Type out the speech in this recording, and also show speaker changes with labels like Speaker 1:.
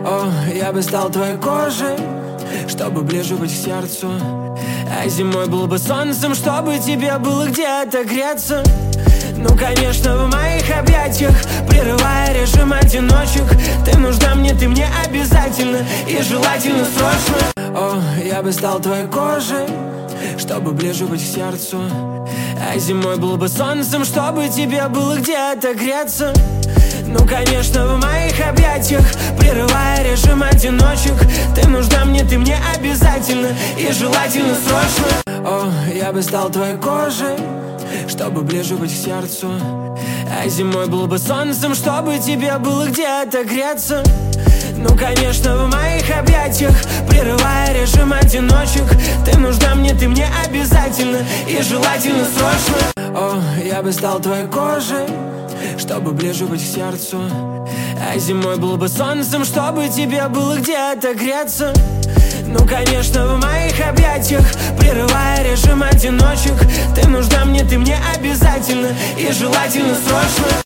Speaker 1: О, я бы стал твоей кожей, чтобы ближе быть к сердцу. А зимой был бы солнцем, чтобы тебе было где-то греться. Ну, конечно, в моих объятиях, прерывая режим одиночек. Ты нужна мне, ты мне обязательно и желательно срочно. О, я бы стал твоей кожей, чтобы ближе быть к сердцу. А зимой был бы солнцем, чтобы тебе было где-то греться. Ну, конечно, в моих объятиях, прерывая режим одиночек. Ты нужна мне, ты мне обязательно и желательно срочно. О, я бы стал твоей кожей, чтобы ближе быть к сердцу. А зимой был бы солнцем, чтобы тебе было где-то греться. Ну, конечно, в моих объятиях, прерывая режим одиночек. Ты нужна мне, ты мне обязательно и желательно срочно. О, я бы стал твоей кожей, чтобы ближе быть к сердцу. А зимой был бы солнцем, чтобы тебе было где-то греться. Ну, конечно, в моих объятиях, прерывая режим одиночек. Ты нужна мне, ты мне обязательно и желательно срочно.